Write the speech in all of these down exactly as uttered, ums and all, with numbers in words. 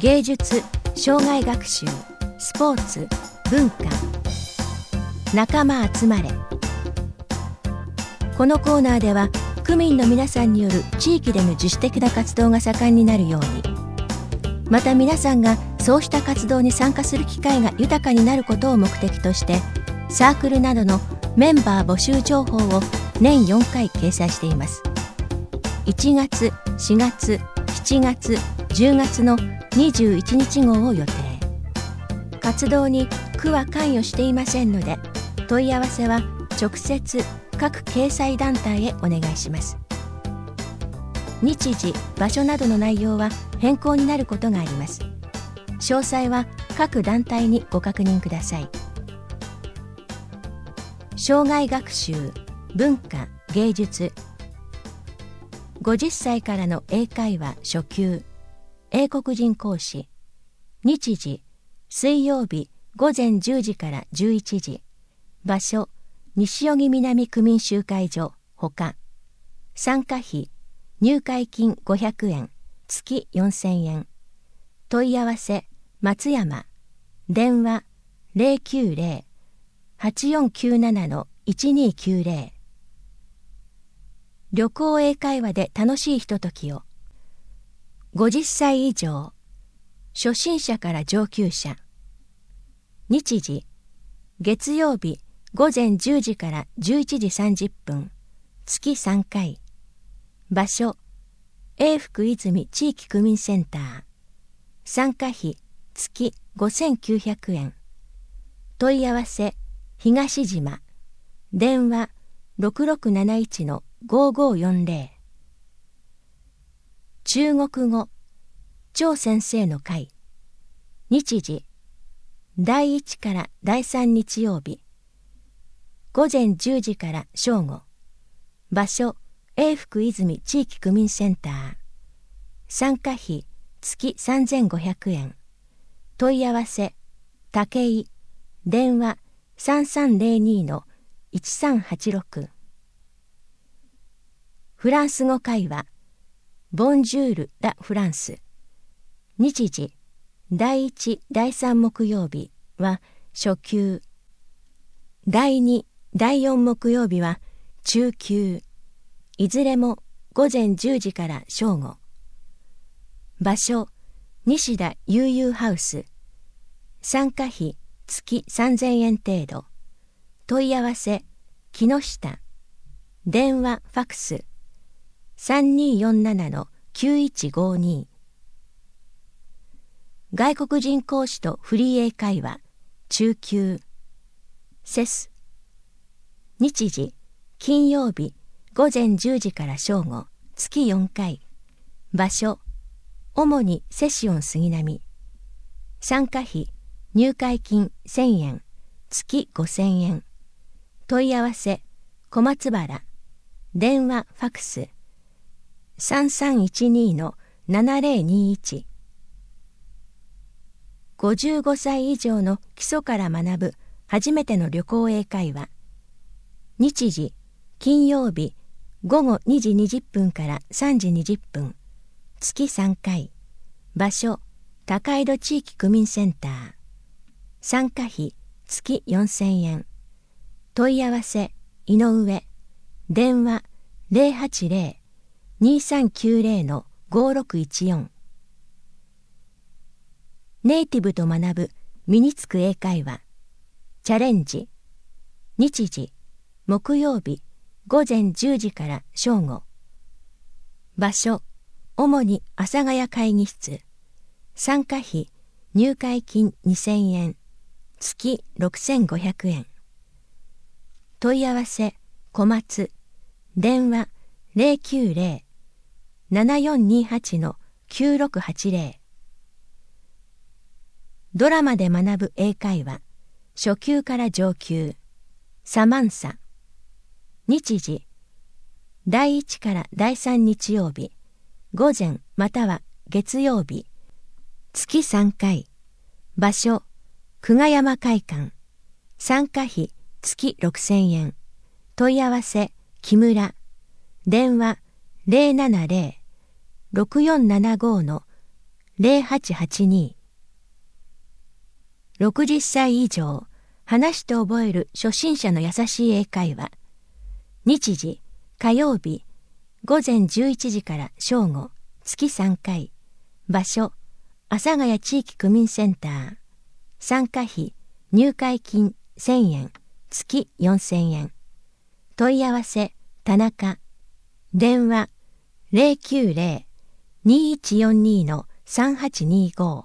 芸術、障害学習、スポーツ、文化、仲間集まれ。このコーナーでは区民の皆さんによる地域での自主的な活動が盛んになるように、また皆さんがそうした活動に参加する機会が豊かになることを目的として、サークルなどのメンバー募集情報を年よんかい掲載しています。いちがつ、しがつ、しちがつ、じゅうがつのにじゅういちにち号を予定。活動に区は関与していませんので、問い合わせは直接各掲載団体へお願いします。日時、場所などの内容は変更になることがあります。詳細は各団体にご確認ください。障害学習、文化、芸術。ごじゅっさいからの英会話初級、英国人講師。日時、水曜日ごぜんじゅうじからじゅういちじ。場所、西荻南区民集会所ほか。参加費、入会金ごひゃくえん、月よんせんえん。問い合わせ、松山。電話、ゼロきゅうゼロ はちよんきゅうなな いちにきゅうゼロ。旅行英会話で楽しいひとときを。ごじゅっさい以上。初心者から上級者。日時、月曜日ごぜんじゅうじからじゅういちじさんじゅっぷん、月さんかい。場所、永福泉地域区民センター。参加費、月ごせんきゅうひゃくえん。問い合わせ、東島。電話、ろくろくなないち ごーごーよんゼロ。中国語、張先生の会。日時、だいいちからだいさん日曜日。ごぜんじゅうじから正午。場所、永福泉地域区民センター。参加費、月さんぜんごひゃくえん。問い合わせ、武井。電話、さんさんゼロに いちさんはちろく。フランス語会話。ボンジュール・ラ・フランス。日時、だいいち、だいさん木曜日は初級。だいに、だいよん木曜日は中級。いずれもごぜんじゅうじから正午。場所、西田悠々ハウス。参加費、月さんぜんえん程度。問い合わせ、木下。電話、ファクス。さんにーよんなな きゅういちごに。外国人講師とフリー英会話、中級。セス。日時、金曜日、ごぜんじゅうじから正午、月よんかい。場所、主にセシオン杉並。参加費、入会金せんえん、月ごせんえん。問い合わせ、小松原。電話、ファクス。さんさんいちに ななゼロにいち。ごじゅうごさい以上の基礎から学ぶ初めての旅行英会話。日時、金曜日、ごごにじにじゅっぷんからさんじにじゅっぷん、月さんかい。場所、高井戸地域区民センター。参加費、月よんせんえん。問い合わせ、井上。電話、ゼロはちゼロ にさんきゅうゼロ ごろくいちよん。ネイティブと学ぶ身につく英会話。チャレンジ。日時、木曜日、ごぜんじゅうじから正午。場所、主に阿佐ヶ谷会議室。参加費、入会金にせんえん、月ろくせんごひゃくえん。問い合わせ、小松。電話、ゼロきゅうゼロ ななよんにはち きゅうろくはちゼロ。ドラマで学ぶ英会話。初級から上級。サマンサ。日時、だいいちからだいさん日曜日。午前または月曜日。月さんかい。場所、久我山会館。参加費、月ろくせんえん。問い合わせ、木村。電話、ゼロななゼロ ろくよんななご きゼロはちはちに。ろくじゅっさい以上、話して覚える初心者の優しい英会話。日時、火曜日、ごぜんじゅういちじから正午、月さんかい。場所、阿佐ヶ谷地域区民センター。参加費、入会金せんえん、月よんせんえん。問い合わせ、田中。電話、ゼロきゅうゼロ にいちよんに さんはちにご。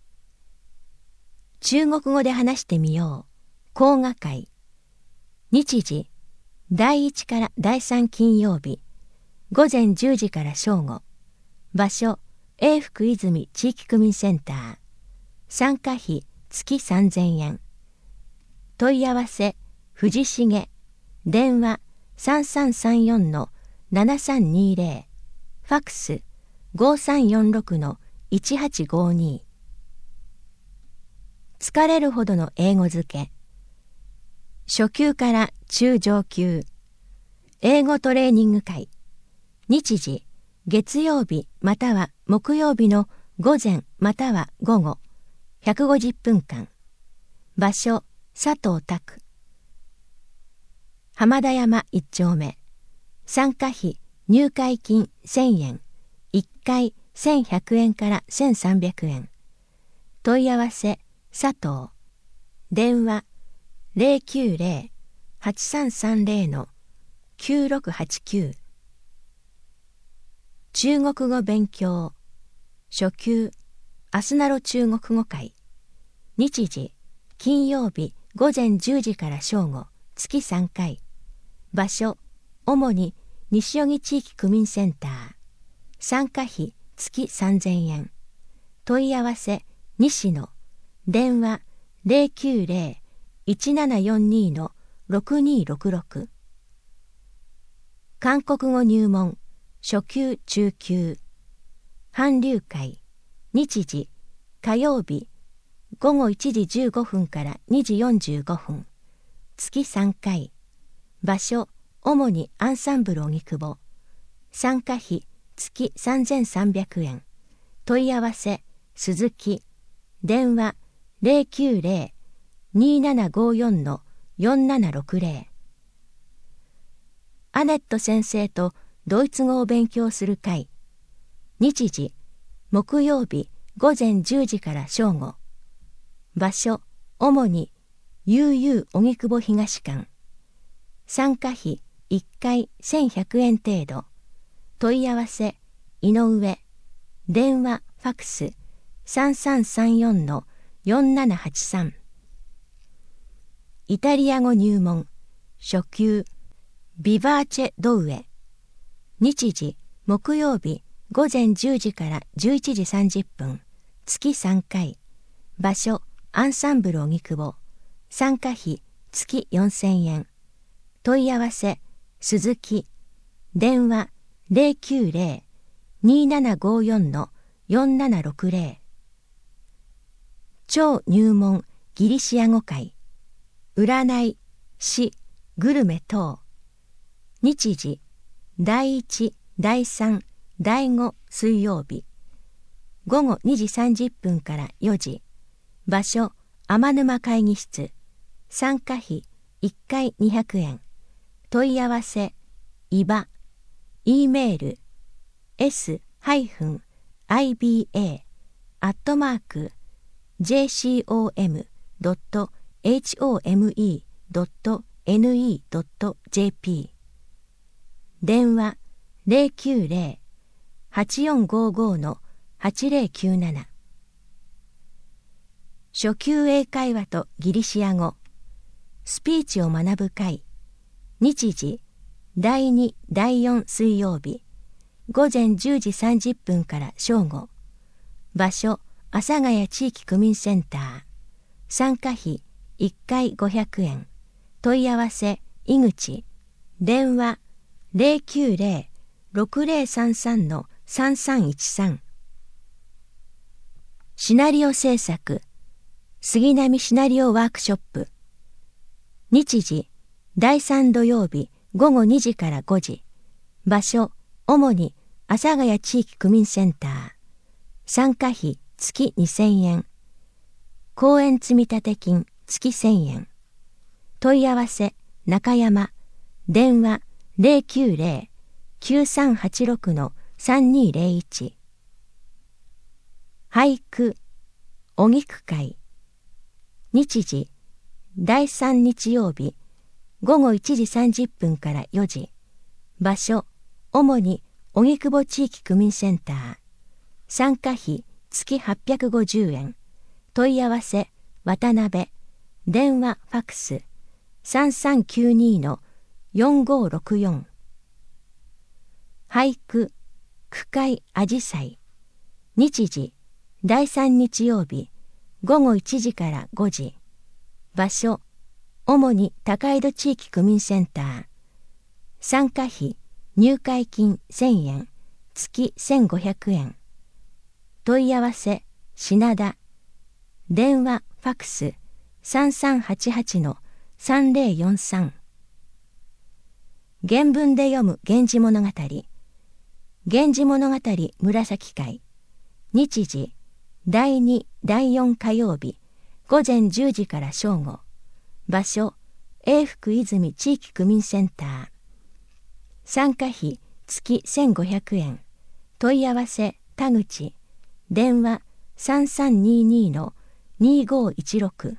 中国語で話してみよう。講話会。日時、だいいちからだいさん金曜日、ごぜんじゅうじから正午。場所、永福泉地域区民センター。参加費、月さんぜんえん。問い合わせ、藤重。電話、さんさんさんよん ななさんにゼロ。ファックス、ごさんよんろく いちはちごに。疲れるほどの英語漬け。初級から中上級。英語トレーニング会。日時、月曜日または木曜日の午前または午後。ひゃくごじゅっぷんかん。場所、佐藤拓。浜田山一丁目。参加費、入会金せんえん。いっかいせんひゃくえんからせんさんびゃくえん。問い合わせ、佐藤。電話、ゼロきゅうゼロ はちさんさんゼロ きゅうろくはちきゅう。中国語勉強。初級、アスナロ中国語会。日時、金曜日ごぜんじゅうじから正午、月さんかい。場所、主に西荻地域区民センター。参加費、月さんぜんえん。問い合わせ、西野。電話、ゼロきゅうゼロ いちななよんに ろくにろくろく。韓国語入門。初級中級。韓流会。日時、火曜日、ごごいちじじゅうごふんからにじよんじゅうごふん。月さんかい。場所、主にアンサンブル荻窪。参加費、月さんぜんさんびゃくえん。問い合わせ、鈴木。電話、ゼロきゅうゼロ にななごよん よんななろくゼロ。アネット先生とドイツ語を勉強する会。日時、木曜日ごぜんじゅうじから正午。場所、主に ユーユー 荻窪東館。参加費いっかいせんひゃくえん程度。問い合わせ、井上。電話、ファックス、さんさんさんよん よんななはちさん。イタリア語入門。初級、ビバーチェドウエ。日時、木曜日ごぜんじゅうじからじゅういちじさんじゅっぷん。月さんかい。場所、アンサンブル荻窪。参加費、月よんせんえん。問い合わせ、鈴木。電話、ゼロきゅうゼロ にななごよん よんななろくゼロ。超入門ギリシア語会。占い、詩、グルメ等。日時、だいいち、だいさん、だいご水曜日。ごごにじさんじゅっぷんからよじ。場所、天沼会議室。参加費いっかいにひゃくえん。問い合わせ、いば。E メール、s-iba アットマーク ジェーシーオーエムドットホームドットネットドットジェーピー。電話、ゼロきゅうゼロ はちよんごご はちゼロきゅうなな。初級英会話とギリシア語。スピーチを学ぶ会。日時、だいに、だいよん水曜日。ごぜんじゅうじさんじゅっぷんから正午。場所、阿佐ヶ谷地域区民センター。参加費いっかいごひゃくえん。問い合わせ、井口。電話、ゼロきゅうゼロ ろくゼロさんさん さんさんいちさん。シナリオ制作。杉並シナリオワークショップ。日時、だいさん土曜日ごごにじからごじ。場所、主に阿佐ヶ谷地域区民センター。 参加費月にせんえん。公園積立金月せんえん。問い合わせ中山。電話 ゼロきゅうゼロ きゅうさんはちろく さんにーゼロいち。俳句お菊会。日時だいさん日曜日ごごいちじさんじゅっぷんからよじ。場所主に荻窪地域区民センター。参加費月はっぴゃくごじゅうえん。問い合わせ渡辺。電話ファックスさんさんきゅうにのよんごろくよん。俳句句会あじさい。日時だいさん日曜日ごごいちじからごじ。場所主に高井戸地域区民センター。参加費入会金せんえん。月せんごひゃくえん。問い合わせ品田。電話ファックスさんさんはちはちのさんぜろよんさん。原文で読む源氏物語。源氏物語紫会。日時だいにだいよん火曜日ごぜんじゅうじから正午。場所永福泉地域区民センター。参加費月せんごひゃくえん。問い合わせ田口。電話さんさんににのにごいちろく。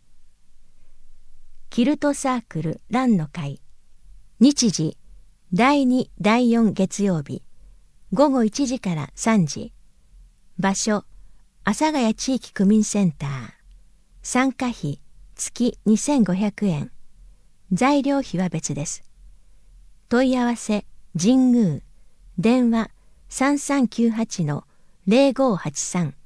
キルトサークル蘭の会。日時だいにだいよん月曜日ごごいちじからさんじ。場所阿佐ヶ谷地域区民センター。参加費月にせんごひゃくえん。材料費は別です。問い合わせ神宮。電話さんさんきゅうはちのぜろごはちさん。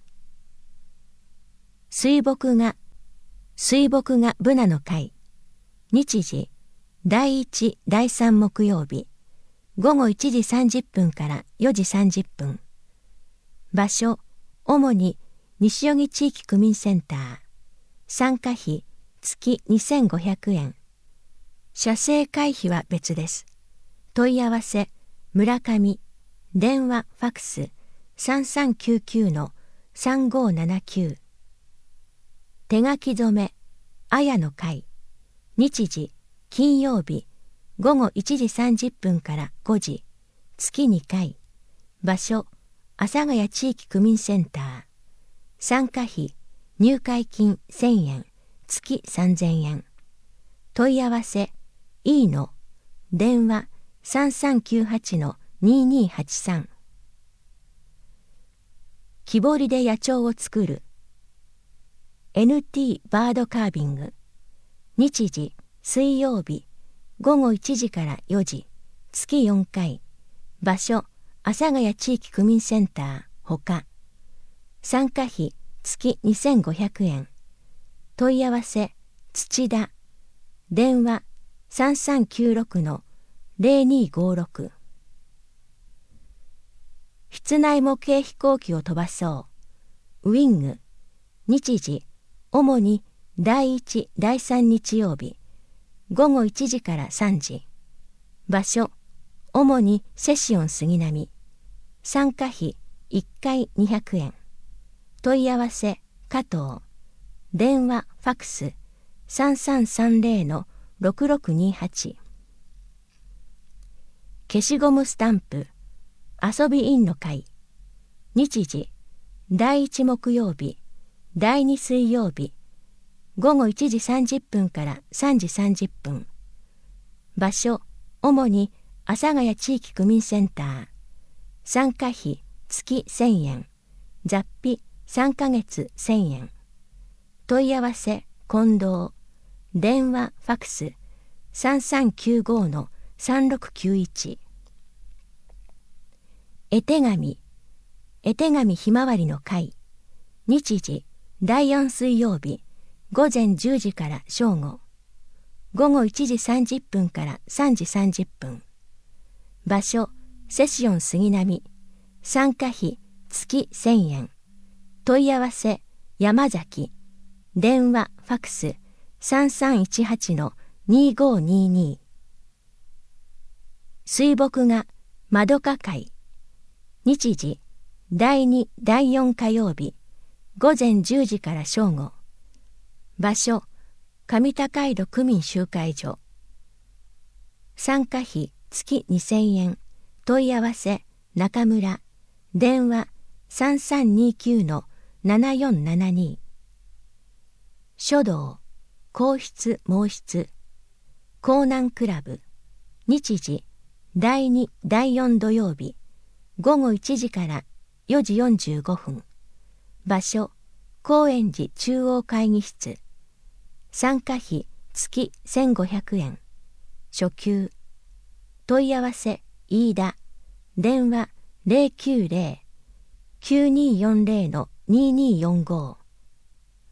水墨画水墨画ブナの会。日時だいいちだいさん木曜日ごごいちじさんじゅっぷんからよじさんじゅっぷん。場所主に西荻地域区民センター。参加費月にせんごひゃくえん。写生会費は別です。問い合わせ村上。電話ファックスさんさんきゅうきゅうのさんごななきゅう。手書き染め綾の会。日時金曜日ごごいちじさんじゅっぷんからごじ。月にかい。場所阿佐ヶ谷地域区民センター。参加費入会金せんえん。月さんぜんえん。問い合わせいいの。電話さんさんきゅうはちのににはちさん。木彫りで野鳥を作る エヌティー バードカービング。日時水曜日ごごいちじからよじ。月よんかい。場所阿佐ヶ谷地域区民センターほか。参加費月にせんごひゃくえん。問い合わせ土田。電話さんさんきゅうろくのぜろにごろく。室内模型飛行機を飛ばそうウィング。日時主にだいいちだいさん日曜日ごごいちじからさんじ。場所主にセシオン杉並。参加費いっかいにひゃくえん。問い合わせ加藤。電話ファックスさんさんさんぜろのろくろくにはち。消しゴムスタンプ遊びインの会。日時だいいち木曜日だいに水曜日ごごいちじさんじゅっぷんからさんじさんじゅっぷん。場所主に阿佐ヶ谷地域区民センター。参加費月せんえん。雑費さんかげつせんえん。問い合わせ近藤。電話ファックスさんさんきゅうごのさんろくきゅういち。絵手紙絵手紙ひまわりの会。日時だいよん水曜日ごぜんじゅうじから正午。ごごいちじさんじゅっぷんからさんじさんじゅっぷん。場所セシオン杉並。参加費月せんえん。問い合わせ山崎。電話ファックスさんさんいちはちのにごにに。水墨画まどか会。日時だいに、だいよん火曜日、午前じゅうじから正午。場所、上高井戸区民集会所。参加費月にせんえん。問い合わせ中村。電話さんさんにきゅうのななよんななに。書道、皇室毛筆。江南クラブ。日時、だいに、だいよん土曜日、午後いちじからよじよんじゅうごふん。場所、高円寺中央会議室。参加費月せんごひゃくえん。初級。問い合わせ飯田。電話ゼロきゅうゼロ きゅうにーよんゼロのにーにーよんご。